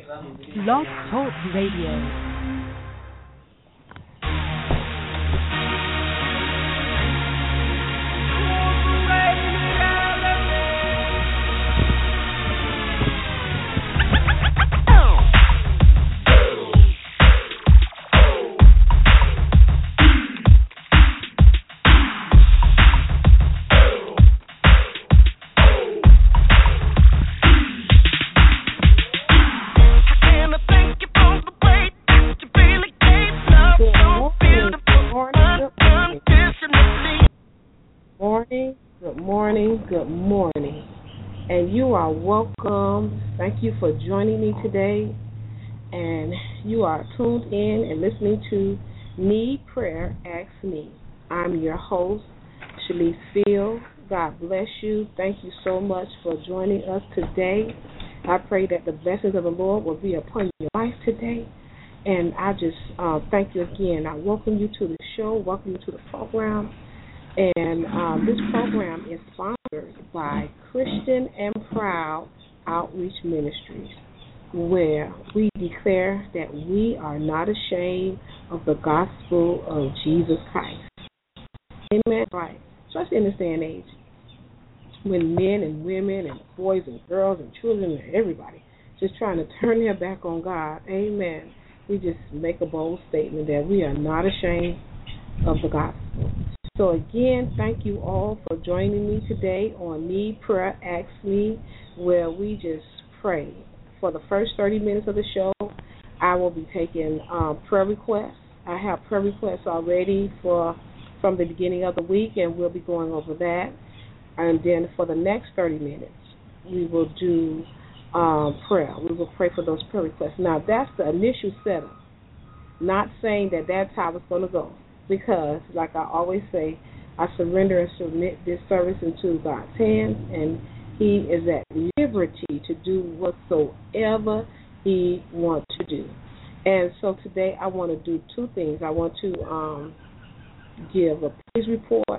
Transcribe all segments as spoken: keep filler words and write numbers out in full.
Blog Talk Radio. Good morning, and you are welcome. Thank you for joining me today, and you are tuned in and listening to Need Prayer, Ask Me. I'm your host, Shalice Field. God bless you. Thank you so much for joining us today. I pray that the blessings of the Lord will be upon your life today, and I just uh, thank you again. I welcome you to the show, welcome you to the program. And um, this program is sponsored by Christian and Proud Outreach Ministries, where we declare that we are not ashamed of the gospel of Jesus Christ. Amen. Right. Especially in this day and age, when men and women and boys and girls and children and everybody just trying to turn their back on God. Amen. We just make a bold statement that we are not ashamed of the gospel. So again, thank you all for joining me today on Need Prayer, Ask Me, where we just pray. For the first thirty minutes of the show, I will be taking um, prayer requests. I have prayer requests already for from the beginning of the week, and we'll be going over that. And then for the next thirty minutes, we will do um, prayer. We will pray for those prayer requests. Now, that's the initial setup, not saying that that's how it's going to go. Because, like I always say, I surrender and submit this service into God's hands, and He is at liberty to do whatsoever He wants to do. And so today I want to do two things. I want to um, give a praise report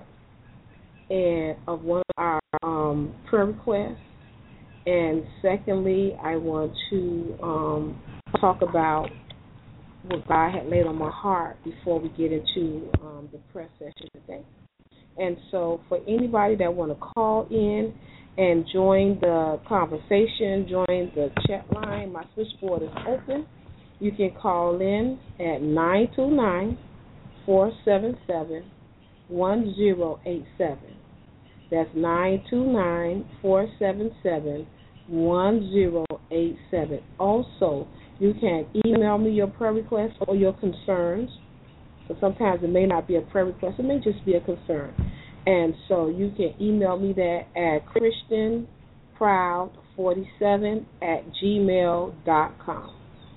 and of one of our um, prayer requests, and secondly, I want to um, talk about what God had laid on my heart before we get into um, the prayer session today. And so for anybody that want to call in and join the conversation, join the chat line, my switchboard is open. You can call in at nine two nine, four seven seven, one zero eight seven. That's nine two nine, four seven seven, one zero eight seven. Also, you can email me your prayer requests or your concerns. So sometimes it may not be a prayer request. It may just be a concern. And so you can email me that at christian proud forty-seven at gmail dot com.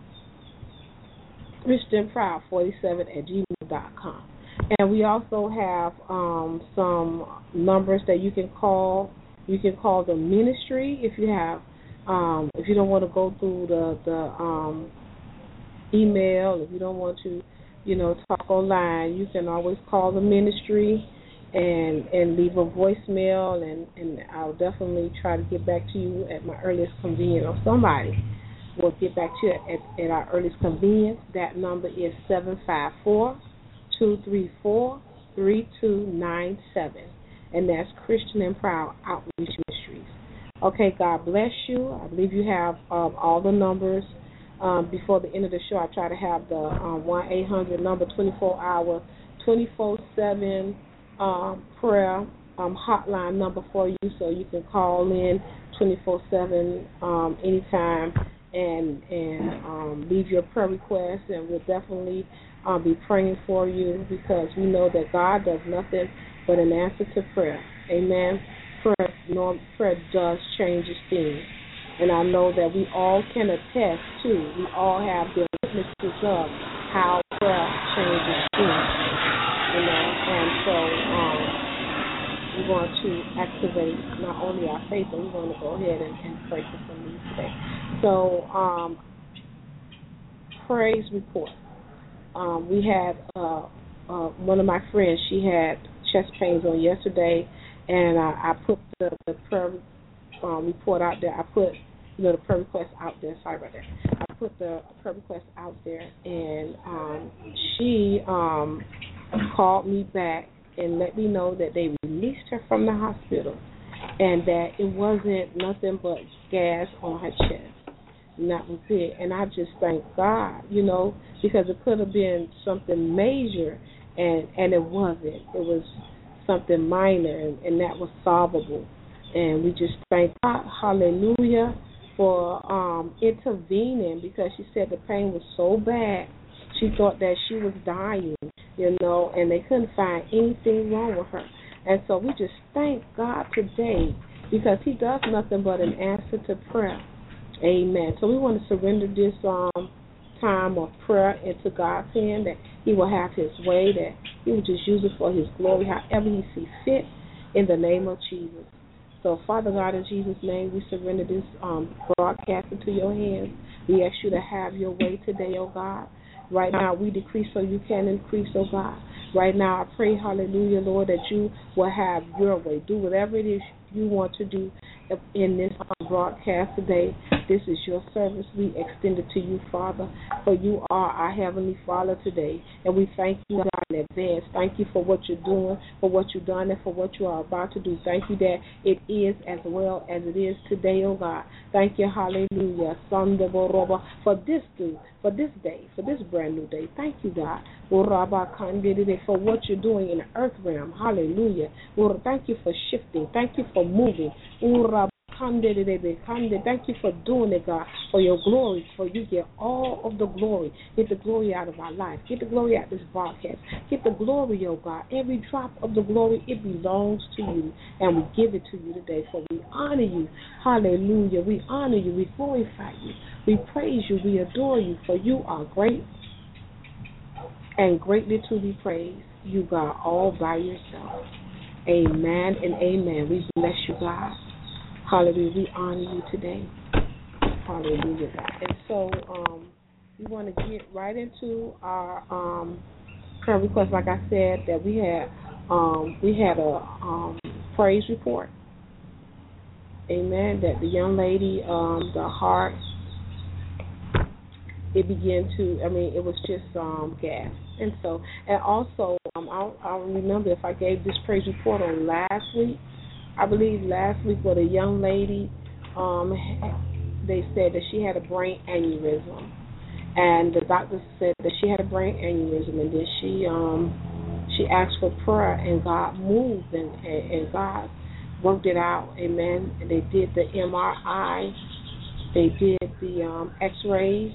christian proud forty-seven at gmail dot com. And we also have um, some numbers that you can call. You can call the ministry if you have Um, if you don't want to go through the, the um, email, if you don't want to, you know, talk online, you can always call the ministry and and leave a voicemail, and, and I'll definitely try to get back to you at my earliest convenience, or somebody will get back to you at, at our earliest convenience. That number is seven five four, two three four, three two nine seven, and that's Christian and Proud Outreach Ministries. Okay, God bless you. I believe you have um, all the numbers. Um, before the end of the show, I try to have the um, one eight hundred number, twenty-four hour, twenty-four seven um, prayer um, hotline number for you, so you can call in twenty-four seven um, anytime and and um, leave your prayer requests, and we'll definitely uh, be praying for you, because we know that God does nothing but an answer to prayer. Amen. Prayer, you know, prayer does change things, and I know that we all can attest to. We all have the witnesses of how prayer changes things, you know. And so um, we want to activate not only our faith, but we want to go ahead and, and pray for some needs today. So, um, praise report. Um, we had uh, uh, one of my friends. She had chest pains on yesterday. And I, I put the, the prayer um, report out there. I put, you know, the prayer request out there. Sorry about that. I put the prayer request out there, and um, she um, called me back and let me know that they released her from the hospital and that it wasn't nothing but gas on her chest. And that was it. And I just thank God, you know, because it could have been something major, and, and it wasn't. It was something minor, and, and that was solvable. And we just thank God, hallelujah, for um, intervening, because she said the pain was so bad, she thought that she was dying, you know, and they couldn't find anything wrong with her. And so we just thank God today, because he does nothing but an answer to prayer. Amen. So we want to surrender this um, time of prayer into God's hand, that he will have his way, that he will just use it for his glory, however he sees fit, in the name of Jesus. So, Father God, in Jesus' name, we surrender this um, broadcast into your hands. We ask you to have your way today, oh God. Right now, we decrease so you can increase, oh God. Right now, I pray, hallelujah, Lord, that you will have your way. Do whatever it is you want to do in this broadcast today. This is your service. We extend it to you, Father, for you are our Heavenly Father today. And we thank you, God, in advance. Thank you for what you're doing, for what you've done, and for what you are about to do. Thank you that it is as well as it is today, oh God. Thank you, hallelujah, for this day, for this day, for this brand new day. Thank you, God, for what you're doing in the earth realm. Hallelujah. Thank you for shifting. Thank you for moving. Thank you for doing it, God, for your glory, for you get all of the glory. Get the glory out of our life. Get the glory out of this broadcast. Get the glory, oh God. Every drop of the glory, it belongs to you, and we give it to you today, for we honor you. Hallelujah. We honor you. We glorify you. We praise you. We adore you, for you are great and greatly to be praised. You, God, all by yourself. Amen and amen. We bless you, God. Hallelujah. We honor you today. Hallelujah, God. And so um, we want to get right into our um, prayer request. Like I said, that we had um, we had a um, praise report. Amen. That the young lady, um, the heart, it began to, I mean, it was just um, gas. And so, and also, um, I'll, I'll remember if I gave this praise report on last week. I believe last week with a young lady, um, they said that she had a brain aneurysm, and the doctor said that she had a brain aneurysm, and then she um, she asked for prayer, and God moved, and, and, and God worked it out. Amen. And they did the M R I, they did the um, X-rays,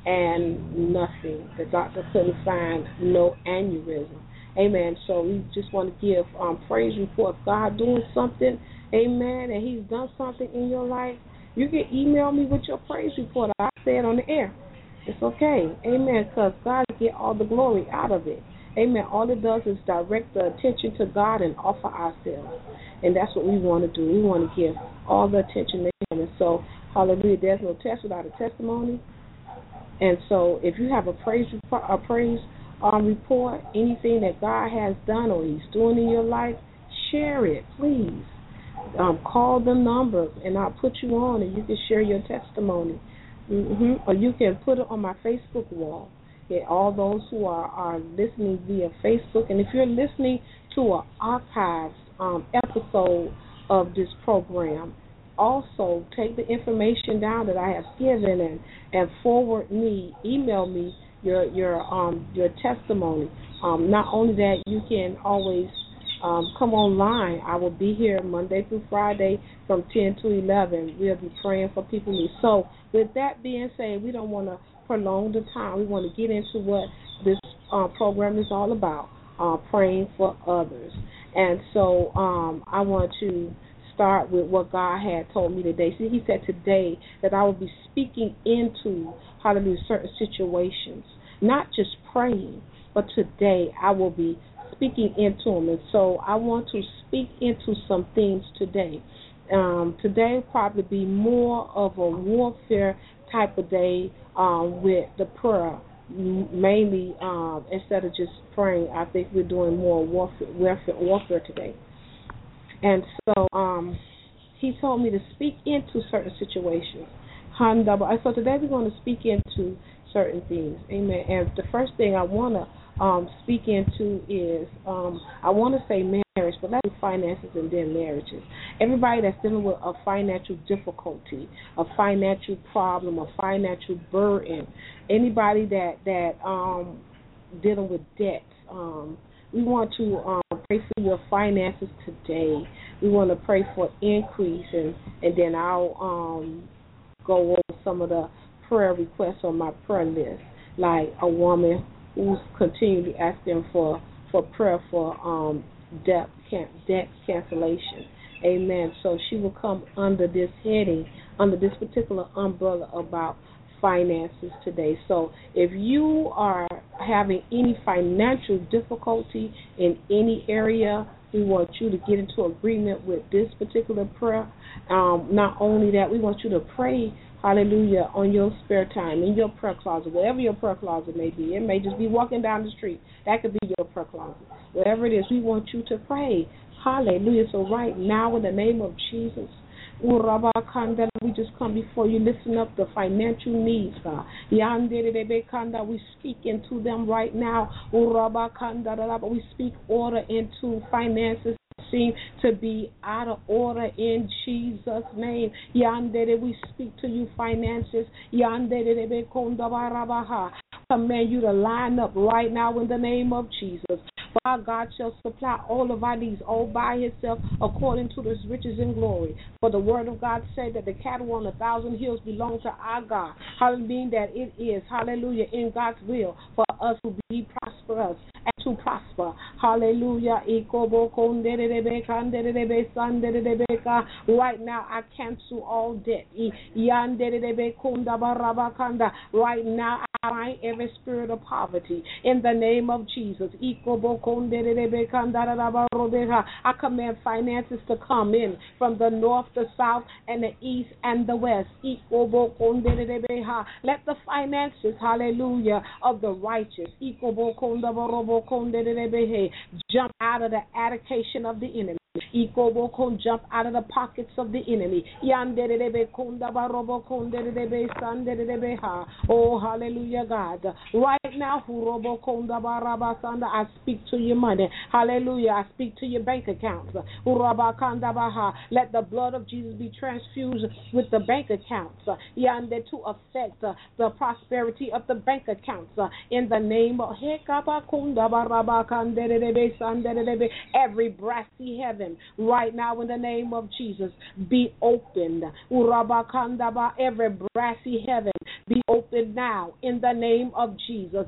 and nothing. The doctor couldn't find no aneurysm. Amen. So we just want to give um, praise reports. God doing something, amen, and he's done something in your life. You can email me with your praise report. I say it on the air. It's okay. Amen, because God get all the glory out of it. Amen. All it does is direct the attention to God and offer ourselves. And that's what we want to do. We want to give all the attention to him. And so, hallelujah, there's no test without a testimony. And so if you have a praise report, a praise um, report, anything that God has done or he's doing in your life, share it, please. Um, call the numbers, and I'll put you on, and you can share your testimony. Mm-hmm. Or you can put it on my Facebook wall. Yeah, all those who are, are listening via Facebook, and if you're listening to an archives um, episode of this program, also take the information down that I have given and, and forward me, email me your your um your testimony. Um, not only that, you can always um, come online. I will be here Monday through Friday from ten to eleven. We'll be praying for people who. So with that being said, we don't want to prolong the time. We want to get into what this uh, program is all about, uh, praying for others. And so um, I want to start with what God had told me today. See, he said today that I will be speaking into, hallelujah, certain situations, not just praying, but today I will be speaking into them. And so I want to speak into some things today. Um, today will probably be more of a warfare type of day um, with the prayer, mainly um, instead of just praying. I think we're doing more warfare, warfare, warfare today. And so um, he told me to speak into certain situations. So today we're going to speak into certain things. Amen. And the first thing I want to um, speak into is um, I want to say marriage, but let's do finances and then marriages. Everybody that's dealing with a financial difficulty, a financial problem, a financial burden, anybody that, that um, dealing with debts, um, we want to um, pray for your finances today. We want to pray for increase, and, and then I'll um, go over some of the prayer requests on my prayer list, like a woman who's continually asking for, for prayer for um, debt, can, debt cancellation. Amen. So she will come under this heading, under this particular umbrella about finances today. So if you are having any financial difficulty in any area, we want you to get into agreement with this particular prayer. Um, not only that, we want you to pray, hallelujah, on your spare time, in your prayer closet, wherever your prayer closet may be. It may just be walking down the street. That could be your prayer closet. Whatever it is, we want you to pray. Hallelujah. So right now, in the name of Jesus, we just come before you, listen up the financial needs, God. We speak into them right now. We speak order into finances seem to be out of order in Jesus' name. We speak to you, finances. Command you to line up right now in the name of Jesus. For our God shall supply all of our needs all by himself according to his riches and glory. For the word of God said that the cattle on a thousand hills belong to our God. Hallelujah, meaning that it is, hallelujah, in God's will for us to be prosperous and to prosper. Hallelujah. Right now, I cancel all debt. Right now, I bind every spirit of poverty in the name of Jesus. I command finances to come in from the north, the south, and the east and the west. Let the finances, hallelujah, of the righteous jump out of the allocation of the enemy. Jump out of the pockets of the enemy. Oh, hallelujah, God. Right now, I speak to your money. Hallelujah. I speak to your bank accounts. Let the blood of Jesus be transfused with the bank accounts to affect the prosperity of the bank accounts in the name of every brassy heaven right now in the name of Jesus be opened. Every brassy heaven be opened now in the name of Jesus.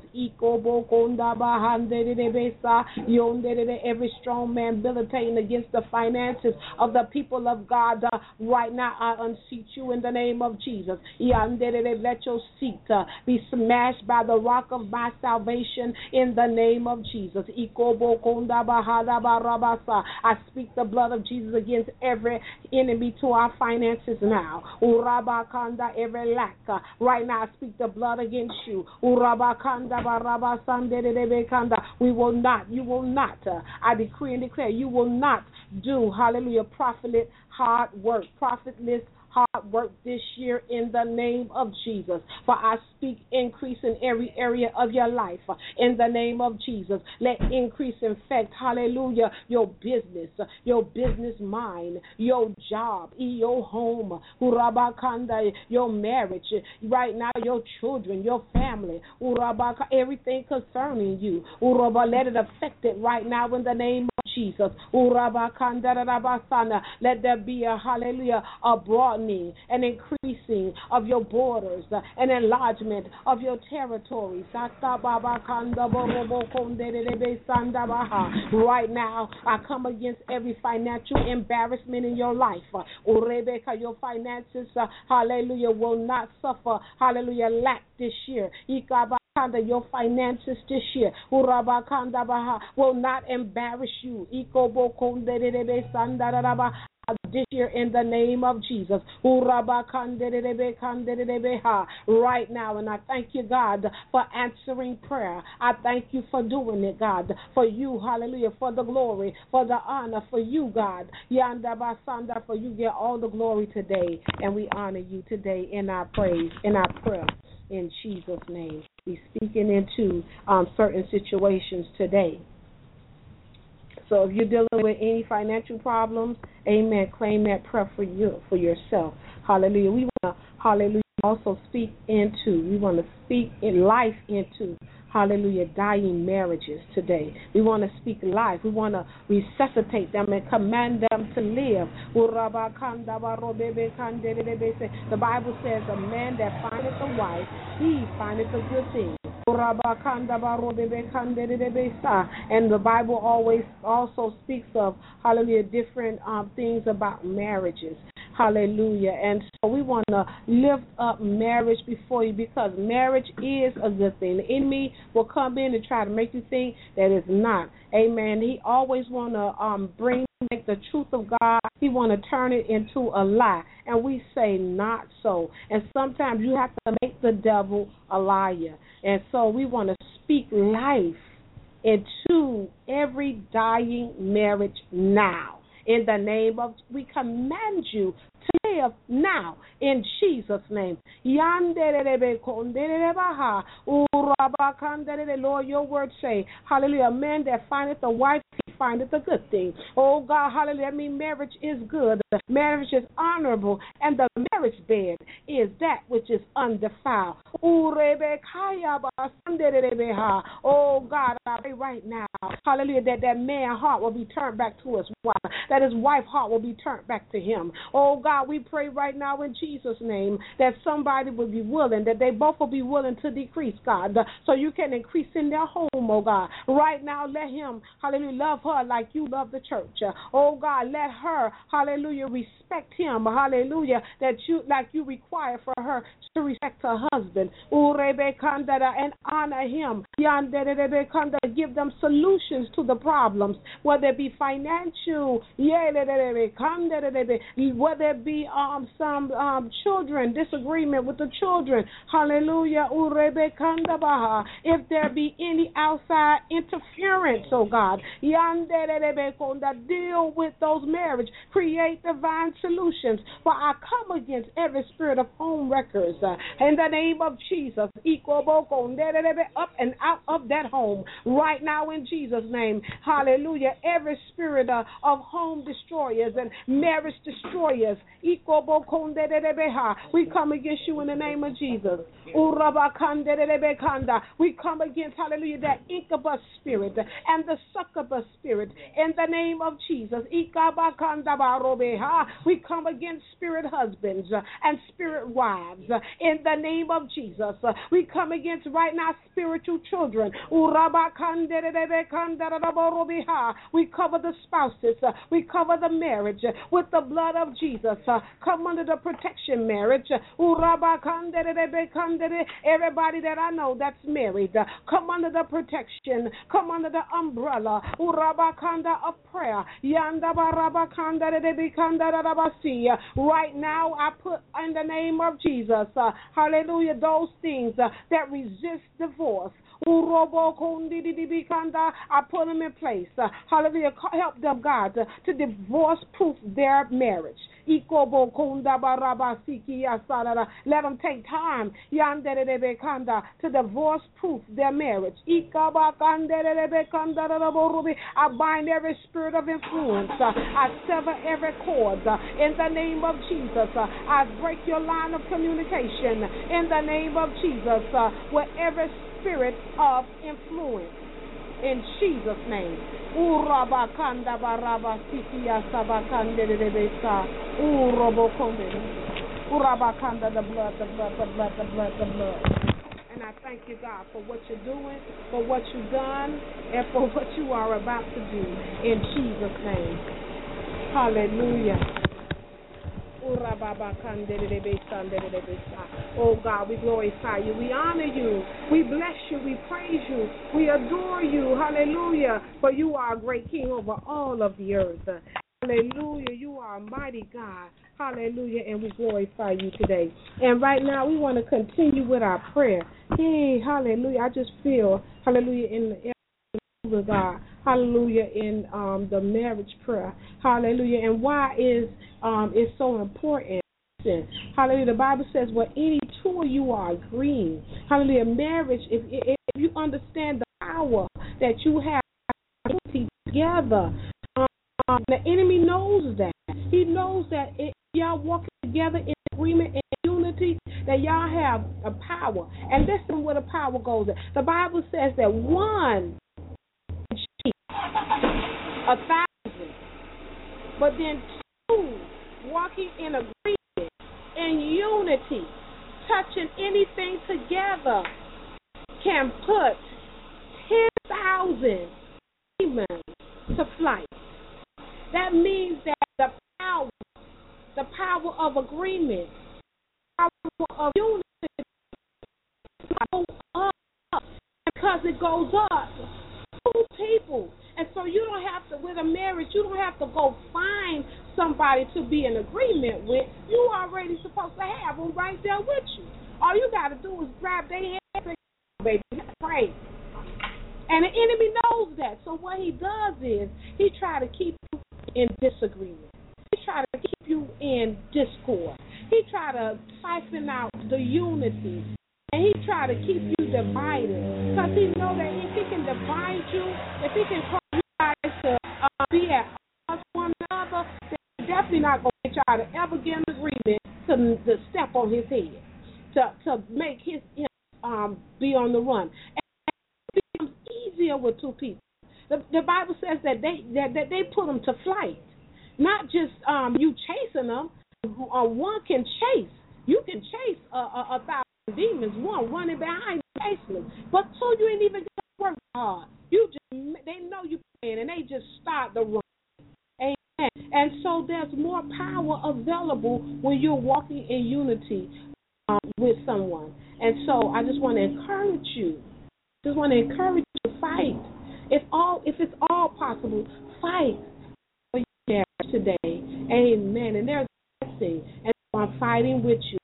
Every strong man militating against the finances of the people of God uh, right now, I unseat you in the name of Jesus. Let your seat uh, be smashed by the rock of my salvation in the name of Jesus. I speak the blood of Jesus against every enemy to our finances now. Every lack. uh, Right now, I speak the blood against you. We will not, you will not, uh, I decree and declare, you will not do, hallelujah, profitless hard work, profitless hard work this year in the name of Jesus. For I speak increase in every area of your life in the name of Jesus. Let increase infect, hallelujah, your business, your business mind, your job, your home, your marriage, right now your children, your family, everything concerning you. Let it affect it right now in the name of Jesus. Let there be a, hallelujah, a broadening and increasing of your borders, uh, an enlargement of your territories. Right now, I come against every financial embarrassment in your life. Uh, your finances, uh, hallelujah, will not suffer, hallelujah, lack this year. Your finances this year will not embarrass you. this year in the name of Jesus. Right now, and I thank you, God, for answering prayer. I thank you for doing it, God, for you, hallelujah, for the glory, for the honor, for you, God. Yanda basanda, for you get all the glory today, and we honor you today in our praise, in our prayer, in Jesus' name. We're speaking into um, certain situations today. So if you're dealing with any financial problems, amen, claim that prayer for you, for yourself. Hallelujah. We want to, hallelujah, also speak into, we want to speak in life into, hallelujah, dying marriages today. We want to speak life. We want to resuscitate them and command them to live. The Bible says, a man that findeth a wife, he findeth a good thing. And the Bible always also speaks of, hallelujah, different um, things about marriages. Hallelujah. And so we want to lift up marriage before you, because marriage is a good thing. The enemy will come in and try to make you think that it's not. Amen. He always want to um, bring back the truth of God. He want to turn it into a lie. And we say not so. And sometimes you have to make the devil a liar. And so we want to speak life into every dying marriage now. In the name of, we command you to live now in Jesus' name. Lord, your word say, hallelujah, a man that findeth a wife, he findeth a good thing. Oh God, hallelujah, that means marriage is good. Marriage is honorable, and the marriage bed is that which is undefiled. Oh God, I pray right now, hallelujah, that that man's heart will be turned back to his wife, that his wife's heart will be turned back to him. Oh God, we pray right now in Jesus' name that somebody will be willing, that they both will be willing to decrease, God, so you can increase in their home, oh God. Right now, let him, hallelujah, love her like you love the church. Oh God, let her, hallelujah, respect him, hallelujah, that you, like you require for her to respect her husband, and honor him, give them solutions to the problems, whether it be financial, whether it be um, some um, children, disagreement with the children, hallelujah, if there be any outside interference, oh God, deal with those marriages, create divine solutions. For I come against every spirit of home wreckers uh, in the name of Jesus, up and out of that home right now in Jesus' name, hallelujah. Every spirit uh, of home destroyers and marriage destroyers, we come against you in the name of Jesus. We come against, hallelujah, that incubus spirit and the succubus spirit in the name of Jesus. We come against spirit husbands and spirit wives in the name of Jesus. We come against right now spiritual children. We cover the spouses. We cover the marriage with the blood of Jesus. Come under the protection marriage. Everybody that I know that's married, come under the protection. Come under the umbrella of prayer. Right now, I put in the name of Jesus, uh, hallelujah, those things uh, that resist divorce. I put them in place. Uh, hallelujah. Help them, God, uh, to divorce-proof their marriage. Let them take time to divorce-proof their marriage. I bind every spirit of influence. I sever every cord in the name of Jesus. I break your line of communication in the name of Jesus with every spirit of influence. In Jesus' name. Urabakanda baraba sikia sabakande rebesa. Urobokonde. Urabakanda, the blood, the blood, the blood, the blood, the blood. And I thank you, God, for what you're doing, for what you've done, and for what you are about to do. In Jesus' name. Hallelujah. Oh God, we glorify you. We honor you. We bless you. We praise you. We adore you. Hallelujah. For you are a great King over all of the earth. Hallelujah. You are a mighty God. Hallelujah. And we glorify you today. And right now we want to continue with our prayer. Hey, hallelujah. I just feel, hallelujah, in the air of God. Hallelujah, in um, the marriage prayer. Hallelujah. And why is um, it so important? Hallelujah. The Bible says, well, any two of you are agreeing. Hallelujah. Marriage, if, if you understand the power that you have together, um, the enemy knows that. He knows that if y'all walking together in agreement and unity, that y'all have a power. And listen where the power goes. The Bible says that one cheat a thousand, but then two walking in agreement, in unity, touching anything together, can put ten thousand demons to flight. That means that the power, the power of agreement, the power of unity goes up. Because it goes up, two people. And so you don't have to, with a marriage, you don't have to go find somebody to be in agreement with. You already supposed to have them right there with you. All you got to do is grab their hand and say, baby, pray. And the enemy knows that. So what he does is he try to keep you in disagreement. He try to keep you in discord. He try to siphon out the unity. And he try to keep you divided. Because he know that if he can divide you, if he can cause you guys to uh, be at odds with one another, then he's definitely not going to get y'all to ever get an agreement to, to step on his head, to to make his him, um, be on the run. And it becomes easier with two people. The, the Bible says that they that, that they put them to flight. Not just um, you chasing them. Uh, one can chase. You can chase a, a, a thousand demons. One running behind you, chasing them. But two, you ain't even going to work hard. You just they know you playing, and they just start the run. Amen. And so there's more power available when you're walking in unity um, with someone. And so I just want to encourage you. Just want to encourage you to fight. If all, if it's all possible, fight for your marriage today. Amen. And there's a blessing. And so I'm fighting with you.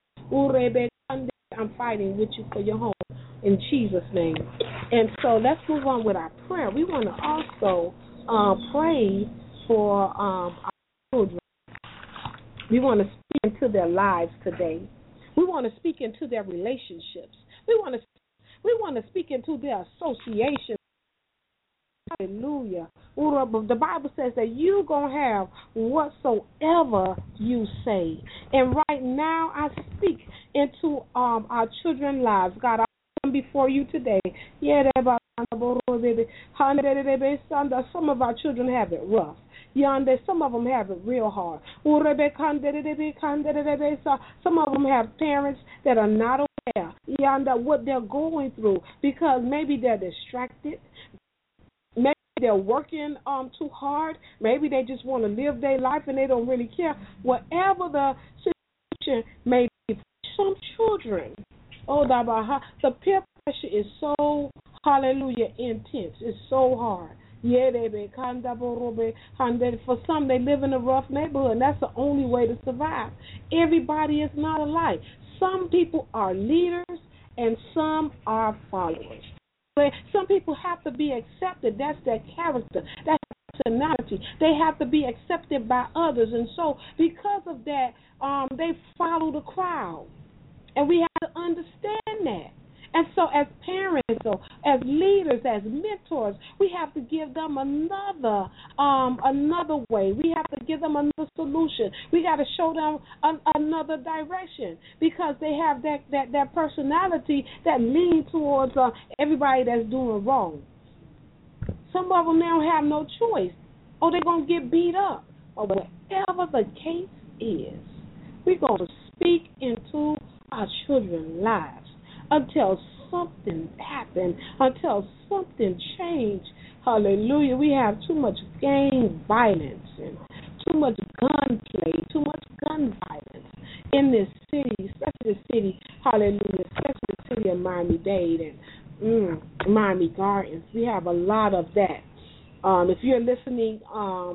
I'm fighting with you for your home in Jesus' name. And so let's move on with our prayer. We want to also uh, pray for um, our children. We want to speak into their lives today. We want to speak into their relationships. We want to we want to speak into their association. Hallelujah. The Bible says that you're going to have whatsoever you say. And right now I speak into um, our children's lives. God, I come before you today. Some of our children have it rough. Yonder, some of them have it real hard. Some of them have parents that are not aware yonder what they're going through because maybe they're distracted. Maybe they're working um too hard. Maybe they just want to live their life and they don't really care. Whatever the situation may be, some children, oh, the peer pressure is so, hallelujah, intense. It's so hard. Yeah, they be for some, they live in a rough neighborhood, and that's the only way to survive. Everybody is not alike. Some people are leaders, and some are followers. Some people have to be accepted. That's their character. That's their personality. They have to be accepted by others, and so because of that, um, they follow the crowd, and we have to understand that. And so as parents or as leaders, as mentors, we have to give them another um, another way. We have to give them another solution. We got to show them an, another direction because they have that, that, that personality that leans towards uh, everybody that's doing wrong. Some of them now have no choice. Or they're going to get beat up. Or whatever the case is, we're going to speak into our children's lives until something happens, until something changes. Hallelujah. We have too much gang violence and too much gunplay, too much gun violence in this city, especially the city, hallelujah, especially the city of Miami-Dade and mm, Miami Gardens. We have a lot of that. Um, if you're listening um,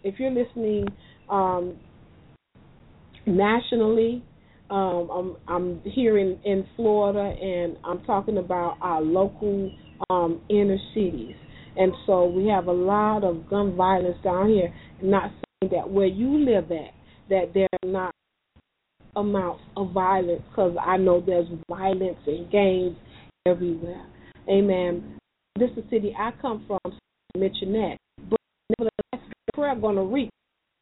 if you're listening um, nationally, um, I'm, I'm here in, in Florida, and I'm talking about our local um, inner cities. And so we have a lot of gun violence down here. Not saying that where you live at, that there are not amounts of violence, because I know there's violence and gangs everywhere. Amen. This is the city I come from, Mitchell. But nevertheless, the prayer going to reach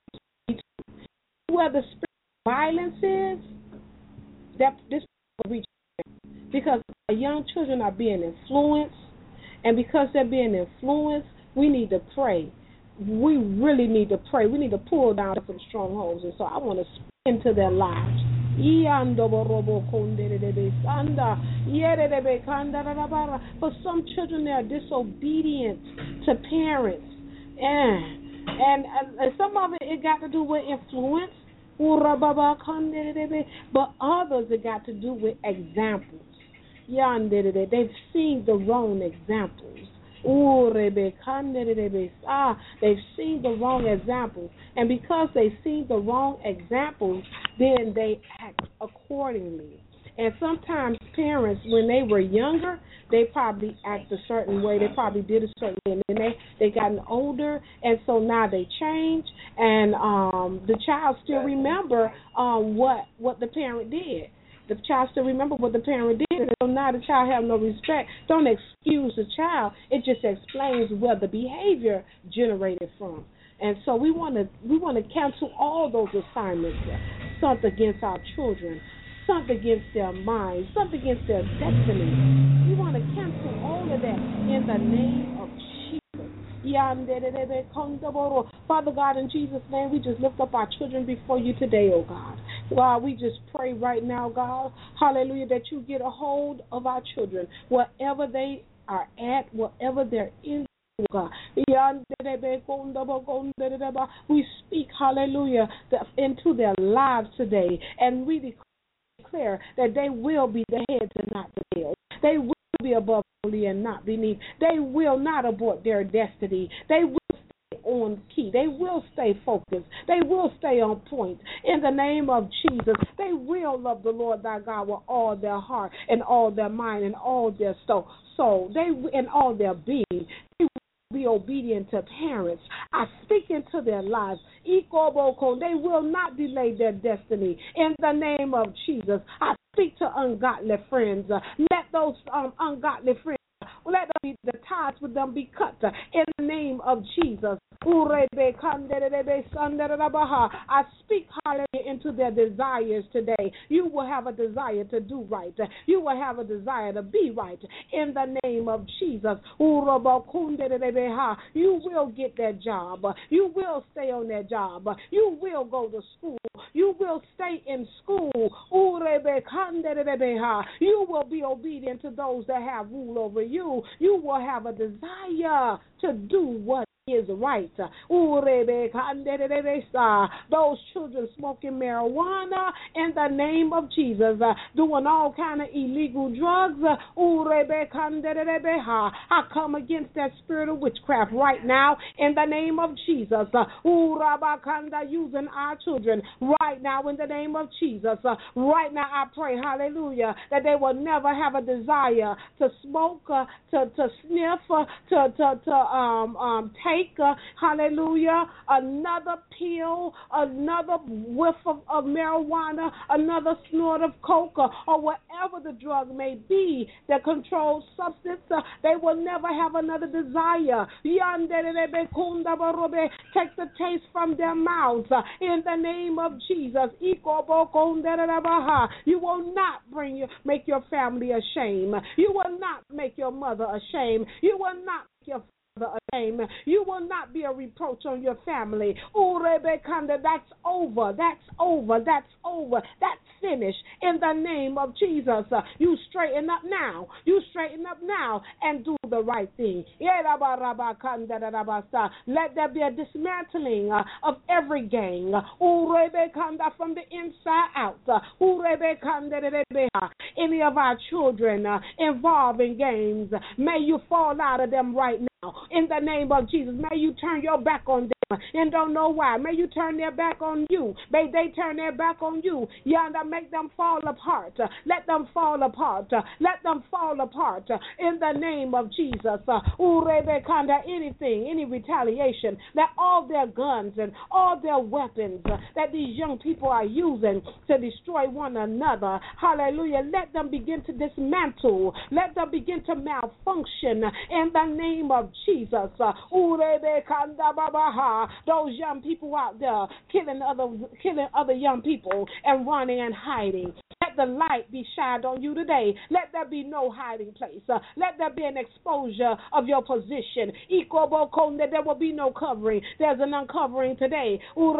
where the spirit of violence is. That this will reach because our young children are being influenced, and because they're being influenced, we need to pray. We really need to pray. We need to pull down some strongholds, and so I want to speak into their lives. For some children, they are disobedient to parents, and, and, and some of it, it got to do with influence, but others, it got to do with examples. They've seen the wrong examples. Ah, they've seen the wrong examples. And because they've seen the wrong examples, then they act accordingly. And sometimes parents, when they were younger, they probably act a certain way. They probably did a certain way. And then they, they gotten older, and so now they change. And um, the child still remember um, what, what the parent did. The child still remember what the parent did, and so now the child have no respect. Don't excuse the child. It just explains where the behavior generated from. And so we want to we want to cancel all those assignments, something against our children, something against their minds, something against their destiny. We want to cancel all of that in the name of Father God, in Jesus' name, we just lift up our children before you today, oh God. God, we just pray right now, God, hallelujah, that you get a hold of our children, wherever they are at, wherever they're in, God. We speak, hallelujah, into their lives today, and we declare that they will be the heads and not the tails. They will be above only and not beneath. They will not abort their destiny. They will stay on key. They will stay focused. They will stay on point. In the name of Jesus, they will love the Lord thy God with all their heart and all their mind and all their soul. They and all their being. They will be obedient to parents. I speak into their lives. They will not delay their destiny. In the name of Jesus, I speak to ungodly friends. Let those um, ungodly friends, let them be, the ties with them be cut in the name of Jesus. I speak, hallelujah, into their desires today. You will have a desire to do right. You will have a desire to be right in the name of Jesus. You will get that job. You will stay on that job. You will go to school. You will stay in school. You will be obedient to those that have rule over you. You will have a desire to do what is right. Those children smoking marijuana in the name of Jesus, uh, doing all kind of illegal drugs. Uh, I come against that spirit of witchcraft right now in the name of Jesus. Uh, using our children right now in the name of Jesus. Uh, right now I pray, hallelujah, that they will never have a desire to smoke, uh, to, to sniff, uh, to, to, to um, um, take, uh, hallelujah, another pill, another whiff of, of marijuana, another snort of coke, uh, or whatever the drug may be, the controlled substance. Uh, they will never have another desire. Take the taste from their mouths uh, in the name of Jesus. You will not bring your, make your family ashamed. You will not make your mother ashamed. You will not make your ashamed. You will not be a reproach on your family. That's over. That's over. That's over. That's finished. In the name of Jesus, uh, you straighten up now. You straighten up now and do the right thing. Let there be a dismantling uh, of every gang from the inside out. Any of our children uh, involved in gangs, may you fall out of them right now. In the name of Jesus, may you turn your back on them. and don't know why. May you turn their back on you. May they turn their back on you. Yonder, make them fall apart. Let them fall apart. Let them fall apart in the name of Jesus. Anything, any retaliation, that all their guns and all their weapons that these young people are using to destroy one another, hallelujah, let them begin to dismantle. Let them begin to malfunction in the name of Jesus. Those young people out there killing other killing other young people and running and hiding. Let the light be shined on you today. Let there be no hiding place. Uh, let there be an exposure of your position. There will be no covering. There's an uncovering today. You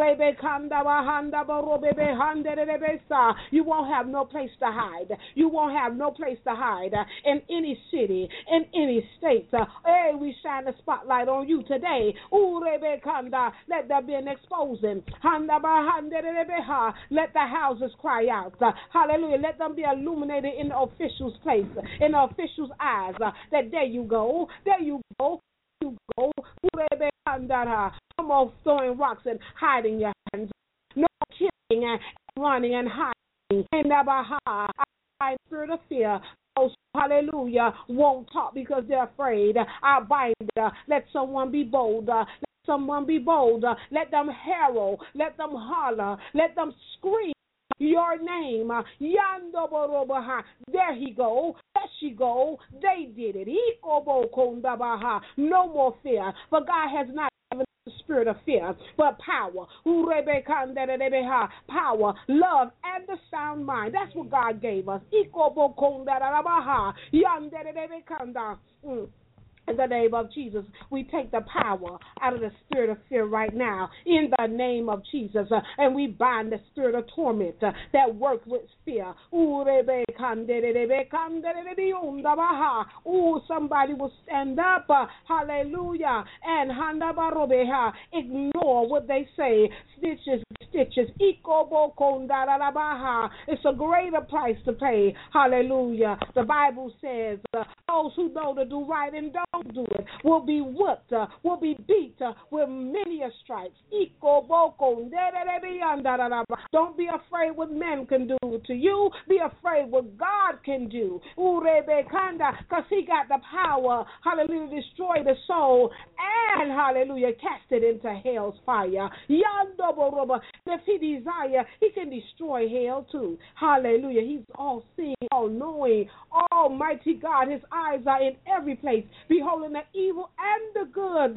won't have no place to hide. You won't have no place to hide uh, in any city, in any state. Uh, hey, we shine the spotlight on you today. Let there be an exposing. Let the houses cry out. Uh, hallelujah. Let them be illuminated in the official's place, in the official's eyes. Uh, that there you go. There you go. You go. No more throwing rocks and hiding your hands. No killing and running and hiding. I spirit of fear. Those, hallelujah, won't talk because they're afraid. I bind. Uh, let someone be bold. Uh, let someone be bold. Uh, let them herald. Let them holler. Let them scream your name. Uh, there he go. There she go. They did it. No more fear. For God has not given the spirit of fear, but power, power, love, and the sound mind. That's what God gave us. Mm. In the name of Jesus, we take the power out of the spirit of fear right now. In the name of Jesus, uh, and we bind the spirit of torment uh, that works with fear. Ooh, somebody will stand up, uh, hallelujah, and ignore what they say. Stitches, stitches. It's a greater price to pay. Hallelujah. The Bible says uh, those who know to do right and don't do it will be whipped, uh, will be beat uh, with many a stripes. Don't be afraid what men can do to you. Be afraid what God can do. Because he got the power, hallelujah, to destroy the soul and, hallelujah, cast it into hell's fire. If he desire, he can destroy hell too. Hallelujah. He's all seeing, all knowing, almighty God. His eyes are in every place, beholding the evil and the good.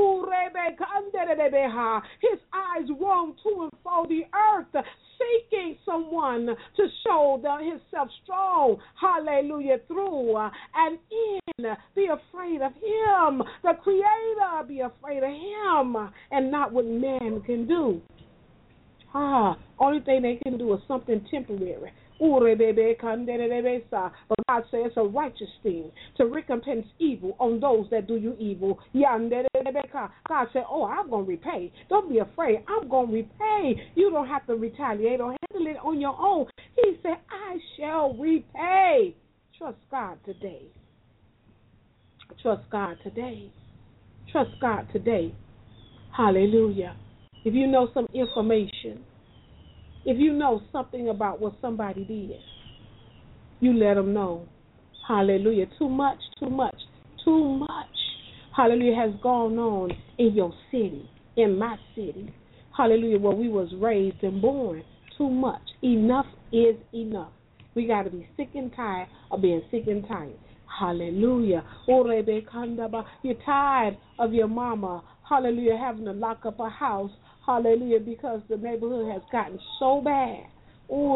His eyes roam to and fro the earth, seeking someone to show the, himself strong, hallelujah, through and in. Be afraid of him, the Creator. Be afraid of him and not what man can do. Ah, only thing they can do is something temporary. But God says it's a righteous thing to recompense evil on those that do you evil. God said, oh, I'm going to repay. Don't be afraid. I'm going to repay. You don't have to retaliate or handle it on your own. He said, I shall repay. Trust God today. Trust God today. Trust God today. Hallelujah. If you know some information, if you know something about what somebody did, you let them know. Hallelujah. Too much, too much, too much, hallelujah, has gone on in your city, in my city. Hallelujah, where we was raised and born. Too much. Enough is enough. We got to be sick and tired of being sick and tired. Hallelujah. You're tired of your mama, hallelujah, having to lock up a house. Hallelujah, because the neighborhood has gotten so bad. Oh,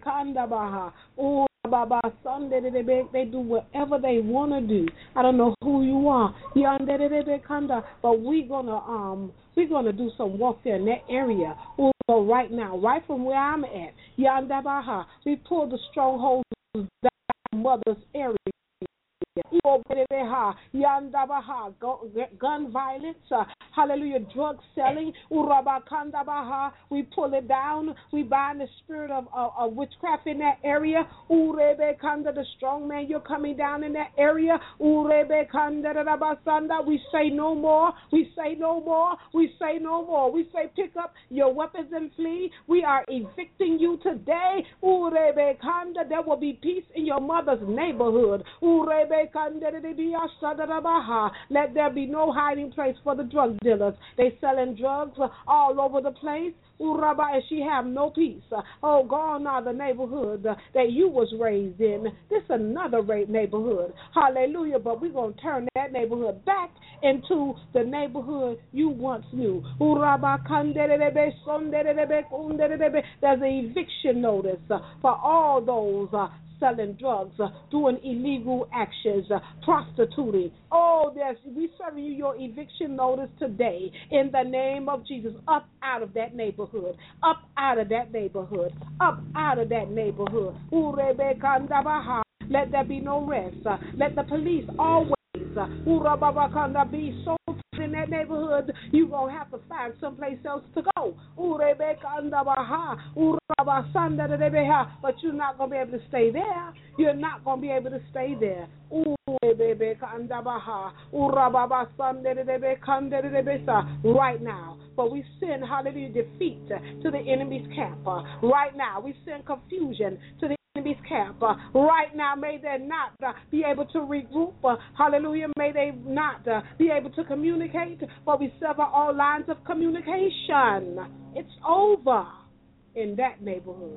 Sunday, they do whatever they want to do. I don't know who you are, but we're gonna um we're gonna do some warfare in that area. So right now, right from where I'm at, we pull the strongholds down mother's area. Urebeha, Yandabaha, gun violence, uh, hallelujah, drug selling, Urabakandabaha, we pull it down, we bind the spirit of, of, of witchcraft in that area, Urebekanda, the strong man, you're coming down in that area, Urebekanda, we say no more, we say no more, we say no more, we say pick up your weapons and flee, we are evicting you today, Urebekanda, there will be peace in your mother's neighborhood, Urebekanda, let there be no hiding place for the drug dealers, they selling drugs all over the place, Uraba, and she have no peace. Oh, gone are the neighborhood that you was raised in. This is another neighborhood. Hallelujah. But we're going to turn that neighborhood back into the neighborhood you once knew. Uraba, there's an eviction notice for all those uh, selling drugs, uh, doing illegal actions, uh, prostituting. Oh, there's, we serving you your eviction notice today in the name of Jesus. Up out of that neighborhood. Up out of that neighborhood. Up out of that neighborhood. Let there be no rest. Uh, let the police always uh, be so in that neighborhood, you're going to have to find someplace else to go. But you're not going to be able to stay there. You're not going to be able to stay there. Right now. But we send, hallelujah, defeat to the enemy's camp. Right now. We send confusion to the enemy's camp. Uh, right now, may they not uh, be able to regroup. Uh, hallelujah. May they not uh, be able to communicate, but we sever all lines of communication. It's over in that neighborhood.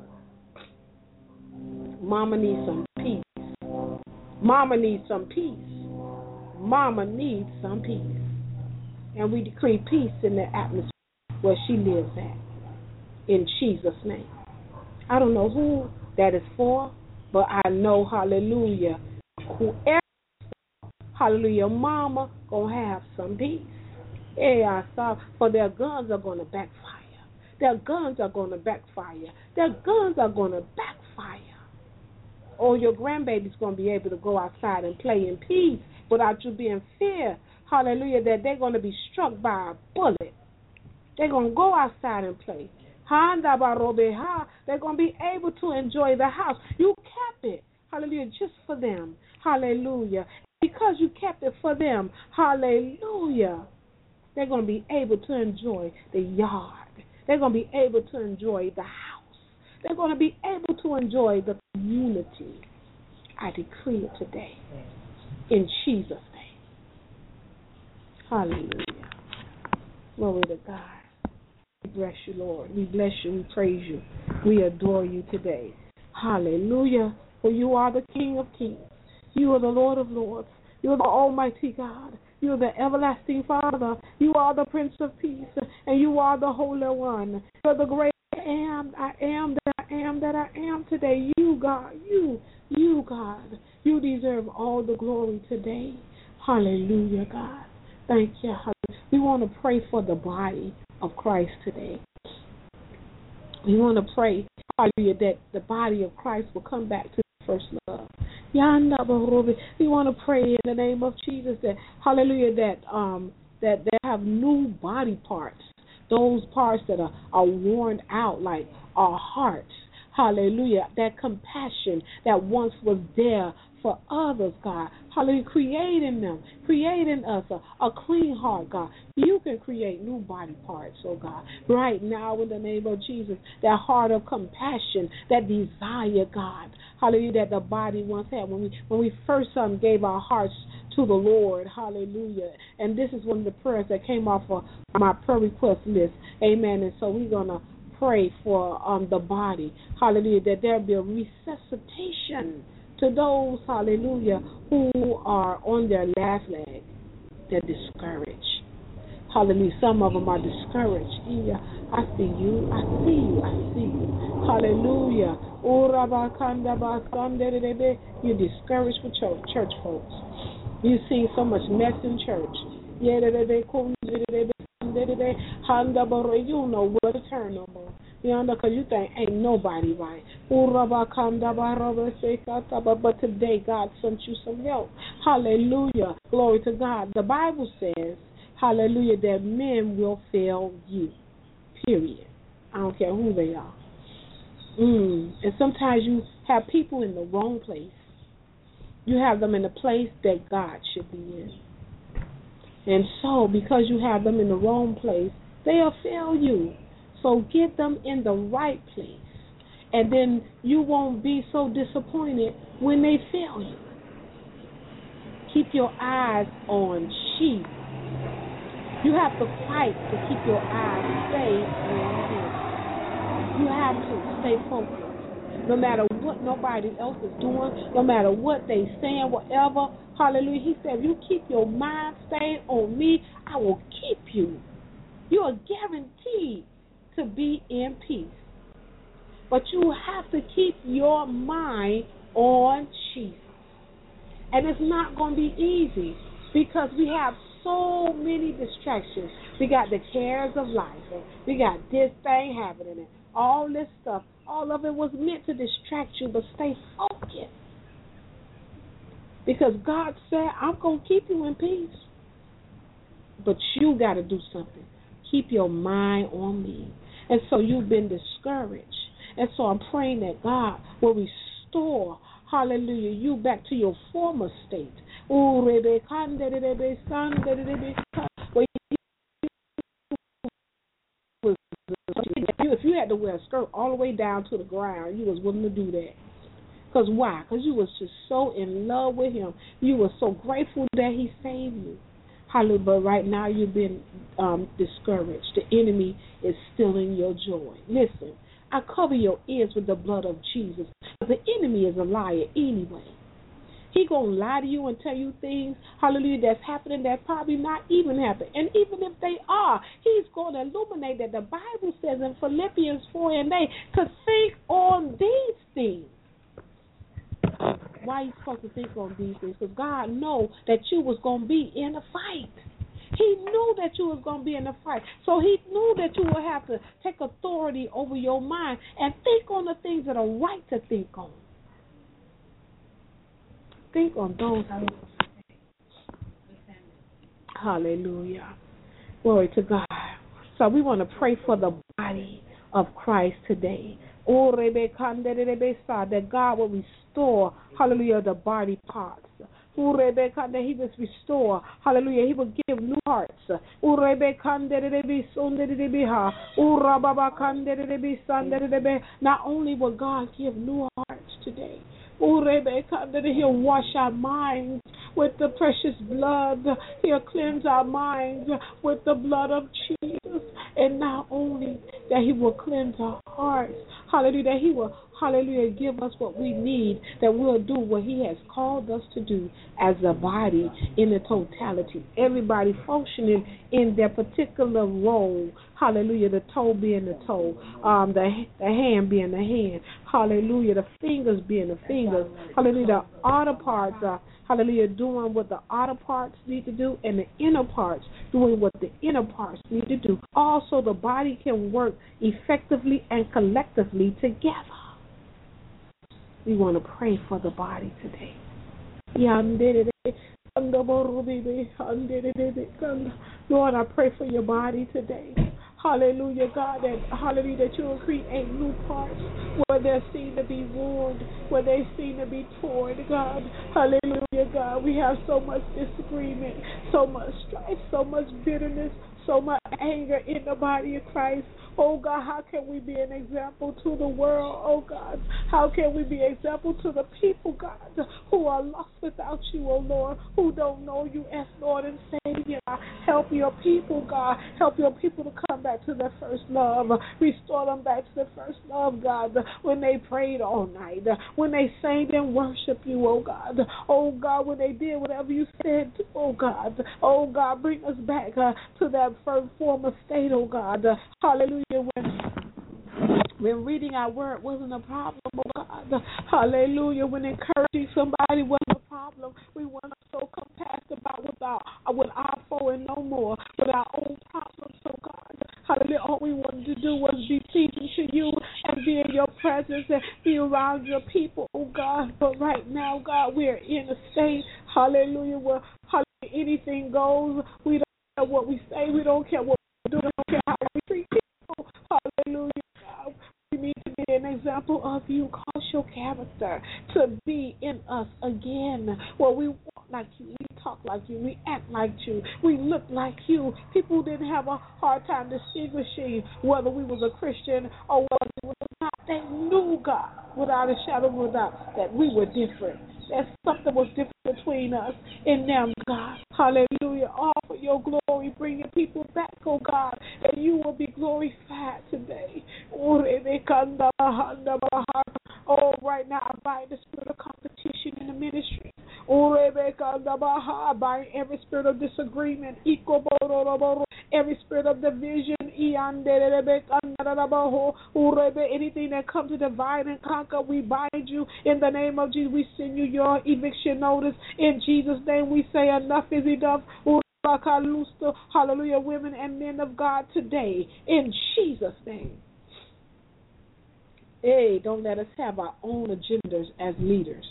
Mama needs some peace. Mama needs some peace. Mama needs some peace. And we decree peace in the atmosphere where she lives at. In Jesus' name. I don't know who that is for, but I know, hallelujah, whoever, hallelujah, mama gonna have some peace. Yeah, I saw, for their guns are gonna backfire. Their guns are gonna backfire. Their guns are gonna backfire. Or your grandbaby's gonna be able to go outside and play in peace without you being fear. Hallelujah, that they're gonna be struck by a bullet. They're gonna go outside and play. They're going to be able to enjoy the house. You kept it, hallelujah, just for them. Hallelujah. Because you kept it for them, hallelujah, they're going to be able to enjoy the yard. They're going to be able to enjoy the house. They're going to be able to enjoy the community. I decree it today in Jesus' name. Hallelujah. Glory to God. We bless you, Lord. We bless you. We praise you. We adore you today. Hallelujah. For you are the King of kings. You are the Lord of lords. You are the Almighty God. You are the everlasting Father. You are the Prince of Peace. And you are the Holy One. You are the great I am. I am that I am that I am today. You, God. You, you, God. You deserve all the glory today. Hallelujah, God. Thank you. We want to pray for the body of Christ today. We want to pray, hallelujah, that the body of Christ will come back to the first love. We want to pray in the name of Jesus that, hallelujah, that um that they have new body parts, those parts that are, are worn out, like our hearts. Hallelujah, that compassion that once was there for others, God. Hallelujah, create in them, create in us a, a clean heart, God. You can create new body parts, oh God, right now in the name of Jesus, that heart of compassion, that desire, God. Hallelujah, that the body once had when we when we first um, gave our hearts to the Lord. Hallelujah. And this is one of the prayers that came off of my prayer request list. Amen. And so we're going to pray for um, the body. Hallelujah, that there be a resuscitation to those, hallelujah, who are on their last leg. They're discouraged. Hallelujah. Some of them are discouraged. Yeah, I see you. I see you. I see you. Hallelujah. You're discouraged with church, church folks. You see so much mess in church. You know where to turn no more. Because you think ain't nobody right. But today God sent you some help. Hallelujah. Glory to God. The Bible says, hallelujah, that men will fail you. Period. I don't care who they are. Mm. And sometimes you have people in the wrong place. You have them in the place that God should be in. And so, because you have them in the wrong place, they'll fail you. So get them in the right place. And then you won't be so disappointed when they fail you. Keep your eyes on sheep. You have to fight to keep your eyes stayed on Him. You have to stay focused. No matter what nobody else is doing, no matter what they saying, whatever. Hallelujah. He said, if you keep your mind stayed on me, I will keep you. You are guaranteed to be in peace. But you have to keep your mind on Jesus. And it's not going to be easy because we have so many distractions. We got the cares of life. We got this thing happening. And all this stuff. All of it was meant to distract you, but stay focused. Because God said, I'm going to keep you in peace. But you got to do something. Keep your mind on me. And so you've been discouraged. And so I'm praying that God will restore, hallelujah, you back to your former state. If you had to wear a skirt all the way down to the ground, you was willing to do that. Because why? Because you was just so in love with Him. You were so grateful that He saved you. Hallelujah. But right now you've been um, discouraged. The enemy is stealing your joy. Listen, I cover your ears with the blood of Jesus. The enemy is a liar anyway. He going to lie to you and tell you things, hallelujah, that's happening that probably not even happen. And even if they are, he's going to illuminate that. The Bible says in Philippians four and eight to think on these things. Why are you supposed to think on these things? Because God knows that you was going to be in a fight. He knew that you was going to be in a fight. So he knew that you would have to take authority over your mind and think on the things that are right to think on. Think on those things. Hallelujah. Glory to God. So we want to pray for the body of Christ today. That God will restore, hallelujah, the body parts. That He will restore, hallelujah, He will give new hearts. Not only will God give new hearts today, He'll wash our minds with the precious blood. He'll cleanse our minds with the blood of Jesus. And not only that He will cleanse our hearts, hallelujah, that He will, hallelujah, give us what we need, that we'll do what He has called us to do as a body in the totality. Everybody functioning in their particular role. Hallelujah, the toe being the toe, um, the, the hand being the hand. Hallelujah, the fingers being the fingers. Hallelujah, the outer parts are, hallelujah, doing what the outer parts need to do, and the inner parts doing what the inner parts need to do. Also, the body can work effectively and collectively together. We want to pray for the body today. Lord, I pray for your body today. Hallelujah, God, that hallelujah, that you will create new parts where there seem to be wound, where they seem to be torn, God. Hallelujah, God. We have so much disagreement, so much strife, so much bitterness, so much anger in the body of Christ. Oh, God, how can we be an example to the world, oh, God? How can we be an example to the people, God, who are lost without you, oh, Lord, who don't know you as Lord and Savior? Help your people, God. Help your people to come back to their first love. Restore them back to their first love, God, when they prayed all night, when they sang and worshiped you, oh, God. Oh, God, when they did whatever you said, oh, God. Oh, God, bring us back uh, to that first former state, oh, God. Hallelujah. When, when reading our word wasn't a problem, oh God. Hallelujah. When encouraging somebody wasn't a problem, we weren't so compassed about with our, with our foe and no more, with our own problems, oh God. Hallelujah. All we wanted to do was be pleasing to you around your people, oh God. But right now, God, we're in a state, hallelujah, where hallelujah, anything goes. We don't care what we say. We don't care what we do. We don't care how we treat people. Hallelujah, God. We need to be an example of you. Cause your character to be in us again. Where we walk like you, we talk like you, we act like you, we look like you. People didn't have a hard time distinguishing whether we was a Christian or whether we was not. They knew, God, without a shadow of a doubt, that we were different. That something was different between us and them, God. Hallelujah. All for your glory. Bring your people back, oh God, and you will be glorified today. Oh, right now, I bind the spirit of competition in the ministry. I bind every spirit of disagreement, every spirit of division, anything that comes to divide and conquer, we bind you in the name of Jesus. We send you your eviction notice in Jesus' name. We say enough is enough. Hallelujah, women and men of God today, in Jesus' name. Hey, don't let us have our own agendas as leaders.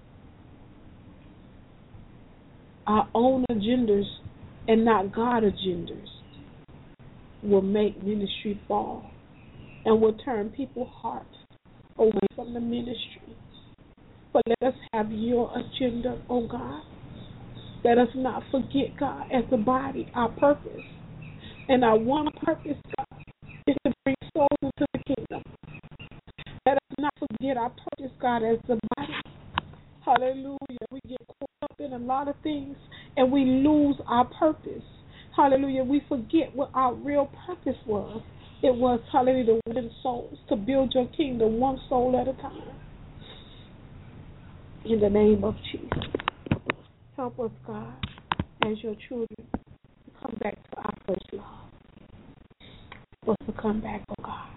Our own agendas and not God agendas will make ministry fall and will turn people's hearts away from the ministry. But let us have your agenda, oh God. Let us not forget, God, as a body, our purpose. And our one purpose, God, is to bring souls into the kingdom. Let us not forget our purpose, God, as a body. Hallelujah. We get caught up in a lot of things and we lose our purpose. Hallelujah. We forget what our real purpose was. It was, hallelujah, to win souls, to build your kingdom one soul at a time. In the name of Jesus. Help us, God, as your children, to come back to our first love. Help us to come back, oh God.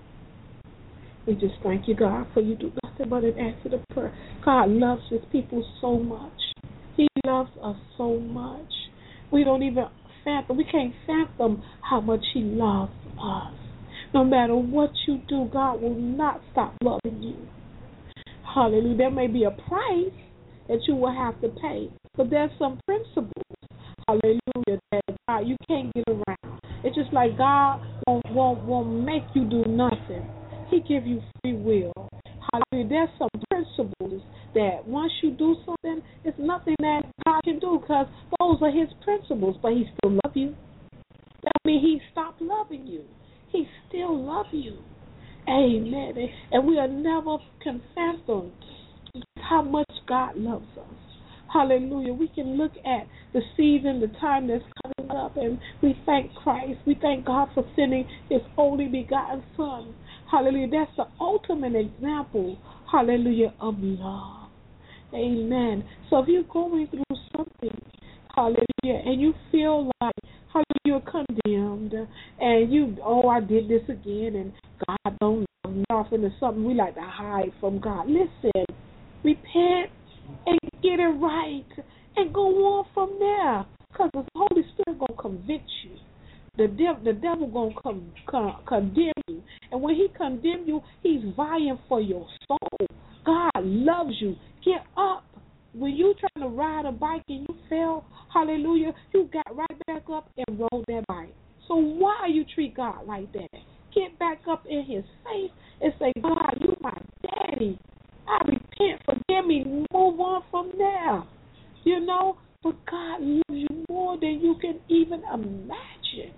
We just thank you, God, for you do nothing but an answer to prayer. God loves his people so much. He loves us so much. We don't even fathom, we can't fathom how much he loves us. No matter what you do, God will not stop loving you. Hallelujah. There may be a price that you will have to pay, but there's some principles, hallelujah, that God, you can't get around. It's just like God won't, won't, won't make you do nothing. He give you free will. Hallelujah. There's some principles that once you do something, it's nothing that God can do because those are his principles, but he still loves you. That means he stopped loving you. He still loves you. Amen. And we are never can fathom how much God loves us. Hallelujah. We can look at the season, the time that's coming up, and we thank Christ. We thank God for sending his only begotten Son. Hallelujah. That's the ultimate example, hallelujah, of love. Amen. So if you're going through something, hallelujah, and you feel like, hallelujah, you're condemned, and you, oh, I did this again, and God don't love me off into something we like to hide from God. Listen, repent and get it right and go on from there, because the Holy Spirit going to convict you. The devil, the devil going to come, come, condemn you. And when he condemns you, he's vying for your soul. God loves you. Get up. When you trying to ride a bike and you fell, hallelujah, you got right back up and rode that bike. So why you treat God like that? Get back up in his face and say, God, you my daddy. I repent. Forgive me. Move on from there. You know, but God loves you more than you can even imagine.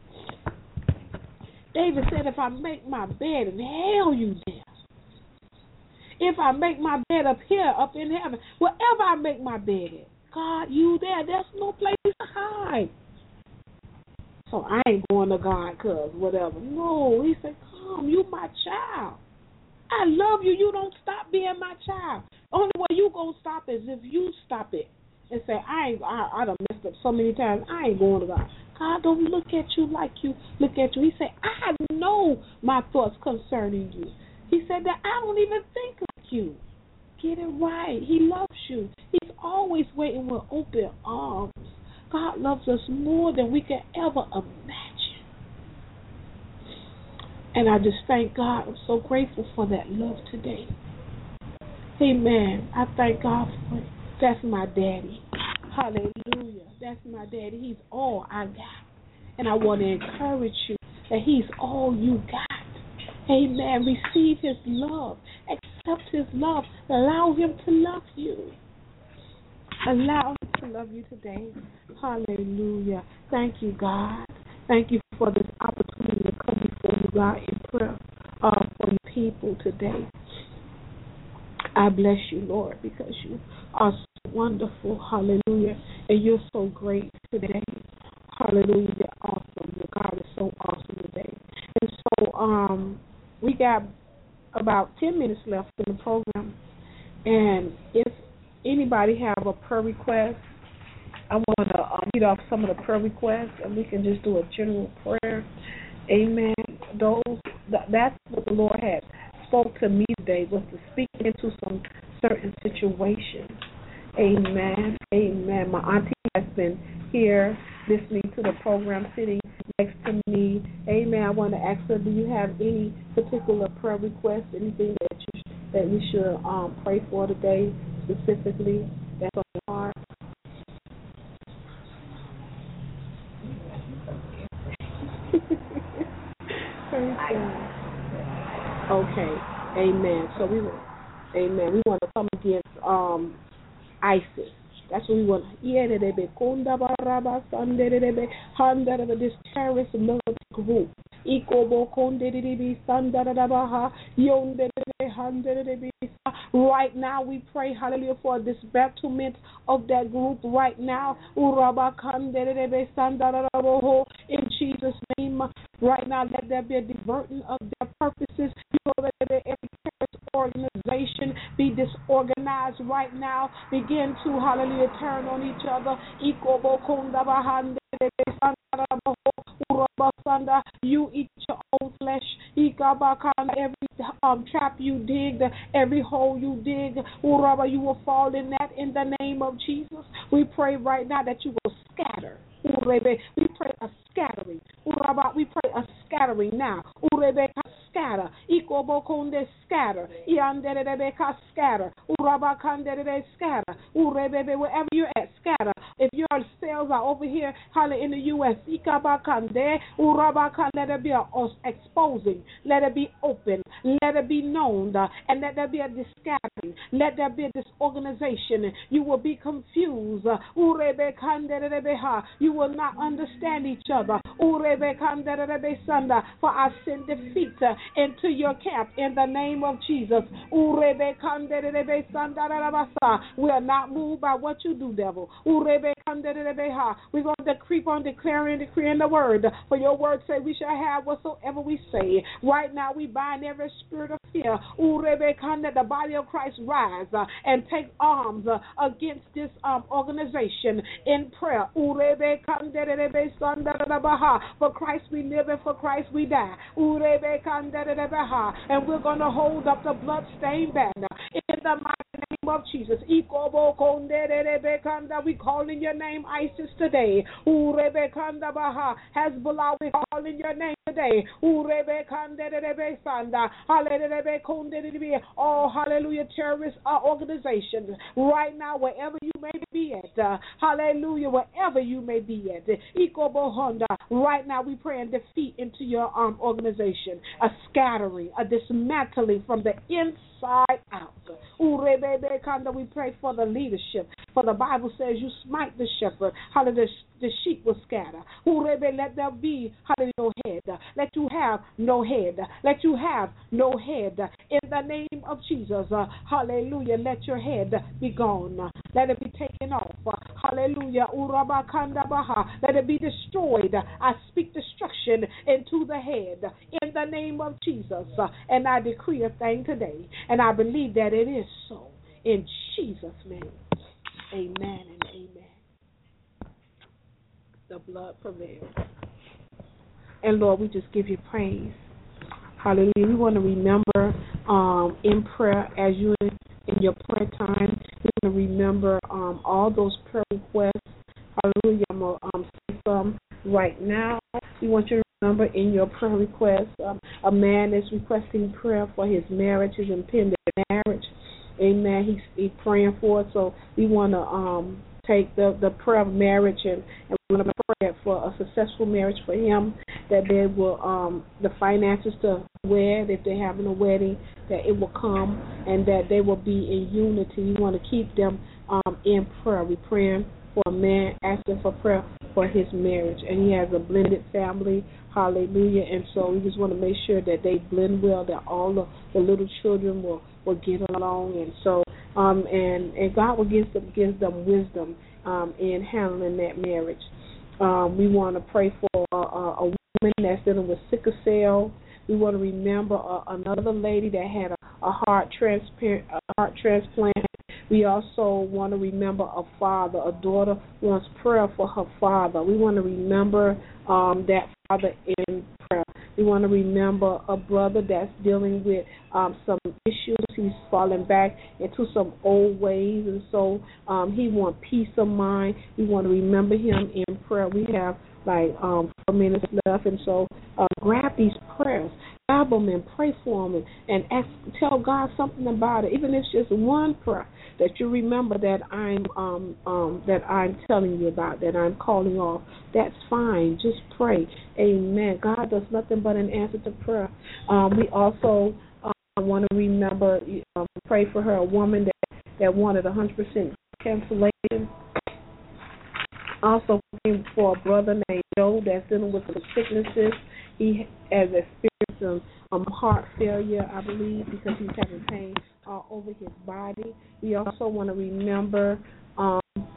David said, if I make my bed in hell, you there. If I make my bed up here, up in heaven, wherever I make my bed at, God, you there. There's no place to hide. So I ain't going to God because whatever. No, he said, come, you my child. I love you. You don't stop being my child. Only way you going to stop is if you stop it and say, I ain't, I, I done messed up so many times. I ain't going to God. God don't look at you like you look at you. He said, I know my thoughts concerning you. He said that I don't even think like you. Get it right. He loves you. He's always waiting with open arms. God loves us more than we can ever imagine. And I just thank God. I'm so grateful for that love today. Amen. I thank God for it. That's my daddy. Hallelujah. That's my daddy. He's all I got. And I want to encourage you that he's all you got. Amen. Receive his love. Accept his love. Allow him to love you. Allow him to love you today. Hallelujah. Thank you, God. Thank you for this opportunity to come before you, God, in prayer uh, for your people today. I bless you, Lord, because you are so wonderful. Hallelujah. And you're so great today. Hallelujah. You're awesome. Your God is so awesome today. And so um, we got about ten minutes left in the program. And if anybody have a prayer request, I want to uh, read off some of the prayer requests, and we can just do a general prayer. Amen. Those that's what the Lord had spoke to me today, was to speak into some certain situations. Amen. Amen. My auntie has been here listening to the program, sitting next to me. Amen. I want to ask her, do you have any particular prayer requests, anything that you that we should um, pray for today specifically that's on your heart? Okay. Amen. So we will, amen. We want to come against um, ISIS. That's what we want. This terrorist militant group. Right now, we pray, hallelujah, for a dismantlement of that group right now. In Jesus' name, right now, let there be a diverting of their purposes. Let every terrorist organization be disorganized right now. Begin to, hallelujah, turn on each other. You eat your own flesh. Every um, trap you dig, every hole you dig, you will fall in that in the name of Jesus. We pray right now that you will scatter. We pray a scattering. We pray a scattering now. Scatter. Scatter. Scatter. Scatter. Wherever you're at, scatter. If your cells are over here, holler in the U S, let it be exposing. Let it be open. Let it be known. And let there be a discarding. Let there be a disorganization. You will be confused. You will not understand each other. For I send defeat into your camp in the name of Jesus. We are not moved by what you do, devil. We're going to creep on declaring and decreeing the word. For your word say we shall have whatsoever we say. Right now we bind every spirit of fear. The body of Christ rise uh, and take arms uh, against this um, organization in prayer. For Christ we live and for Christ we die. And we're going to hold up the bloodstained banner in the mighty name of Jesus. We call in your name ISIS today. Hezbollah, we call in your name today. Oh, hallelujah, terrorist uh, organizations. Right now, wherever you may be at, uh, hallelujah, wherever you may be at, right now we pray and defeat into your um, organization, a scattering, a dismantling from the inside out. We pray for the leadership, for the Bible says you smite the shepherd, hallelujah, the sheep will scatter. Let there be, hallelujah, no head. Let you have no head. Let you have no head. In the name of Jesus, uh, hallelujah, let your head be gone. Let it be taken off. Hallelujah. Let it be destroyed. I speak destruction into the head in the name of Jesus. Uh, and I decree a thing today. And I believe that it is so. In Jesus' name. Amen and amen. The blood prevails. And Lord, we just give you praise. Hallelujah. We want to remember um, in prayer as you in, in your prayer time. We want to remember um, all those prayer requests. Hallelujah. I'm going to um, say some right now. We want you to remember in your prayer requests. Um, a man is requesting prayer for his marriage, his impending marriage. amen, he's, he's praying for. So we want to um, take the, the prayer of marriage and, and we want to pray for a successful marriage for him, that they will, um, the finances to wed, if they're having a wedding, that it will come and that they will be in unity. We want to keep them um, in prayer. We're praying for a man, asking for prayer for his marriage. And he has a blended family, hallelujah. And so we just want to make sure that they blend well, that all the, the little children will, will get along. And so, um, and, and God will give them, give them wisdom um, in handling that marriage. Um, we want to pray for uh, a woman that's dealing with sickle cell. We want to remember uh, another lady that had a, a heart transplant. A heart transplant. We also want to remember a father. A daughter wants prayer for her father. We want to remember um, that father in prayer. We want to remember a brother that's dealing with um, some issues. He's falling back into some old ways, and so um, he wants peace of mind. We want to remember him in prayer. We have like um, four minutes left, and so uh, grab these prayers, grab them and pray for them, and, and ask, tell God something about it. Even if it's just one prayer that you remember that I'm um, um, that I'm telling you about, that I'm calling off, that's fine. Just pray. Amen. God does nothing but an answer to prayer. Um, we also um, want to remember, um, pray for her, a woman that, that wanted one hundred percent cancellation. Also praying for a brother named Joe that's dealing with some sicknesses. He has experienced some um, heart failure, I believe, because he's having pain all over his body. We also want to remember um,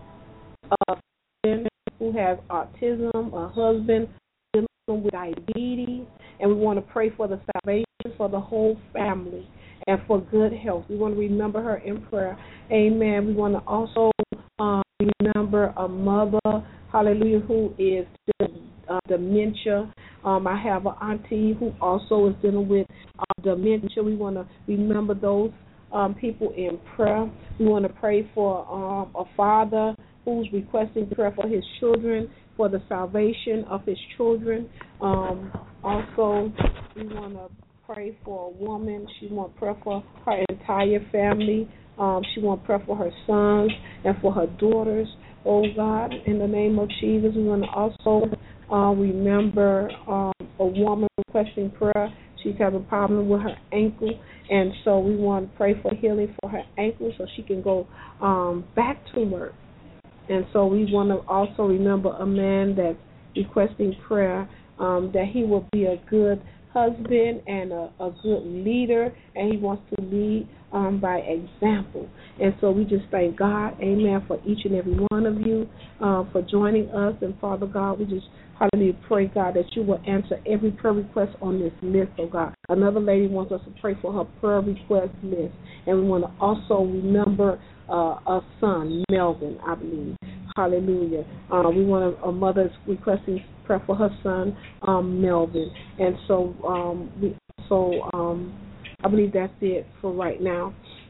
a friend who has autism, a husband dealing with diabetes, and we want to pray for the salvation for the whole family and for good health. We want to remember her in prayer. Amen. We want to also um, remember a mother, hallelujah, who is uh, dementia. Um, I have an auntie who also is dealing with uh, dementia. We want to remember those um, people in prayer. We want to pray for um, a father who's requesting prayer for his children, for the salvation of his children. Um, also, we want to pray for a woman. She wants prayer for her entire family. Um, she wants prayer for her sons and for her daughters. Oh, God, in the name of Jesus, we want to also uh, remember um, a woman requesting prayer. She's having a problem with her ankle, and so we want to pray for healing for her ankle so she can go um, back to work. And so we want to also remember a man that's requesting prayer, um, that he will be a good husband and a, a good leader, and he wants to lead um, by example. And so we just thank God, amen, for each and every one of you uh, for joining us. And Father God, we just hallelujah pray, God, that you will answer every prayer request on this list, oh God. Another lady wants us to pray for her prayer request list. And we want to also remember uh, a son, Melvin, I believe. Hallelujah. Uh, we want a, a mother's requesting prayer for her son, um, Melvin. And so um, we so um, I believe that's it for right now.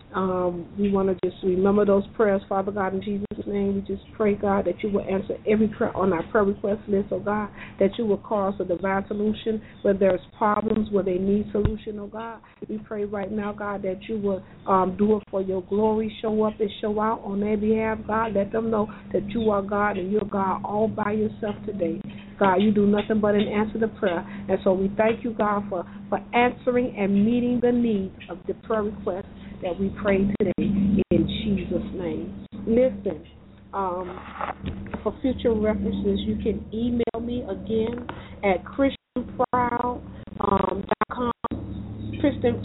Um, we want to just remember those prayers, Father God, in Jesus' name. We just pray, God, that you will answer every prayer on our prayer request list, oh God, that you will cause a divine solution where there's problems, where they need solution, oh God. We pray right now, God, that you will um, do it for your glory, show up and show out on their behalf, God. Let them know that you are God and you're God all by yourself today. God, you do nothing but an answer to prayer. And so we thank you, God, for, for answering and meeting the needs of the prayer requests that we pray today in Jesus' name. Listen, um, for future references, you can email me again at christian proud dot com, Christian,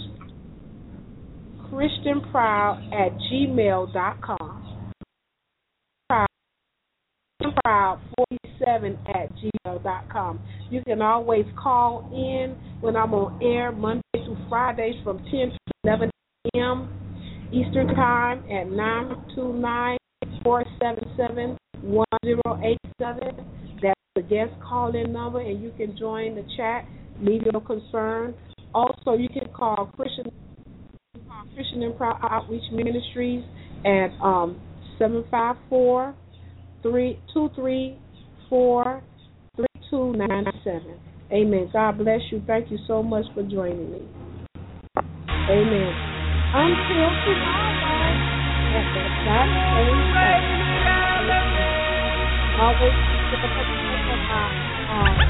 christianproud at gmail dot com, proud forty-seven at gmail dot com. You can always call in when I'm on air Monday through Fridays from ten to eleven a.m. Eastern Time at nine two nine, four seven seven, one zero eight seven. That's the guest call-in number, and you can join the chat, leave your concern. Also, you can call Christian, Christian and Proud Outreach Ministries at um, seven five four, two three four, three two nine seven. Amen. God bless you. Thank you so much for joining me. Amen. Until tomorrow. at the exact same place. Always keep the protection of our, our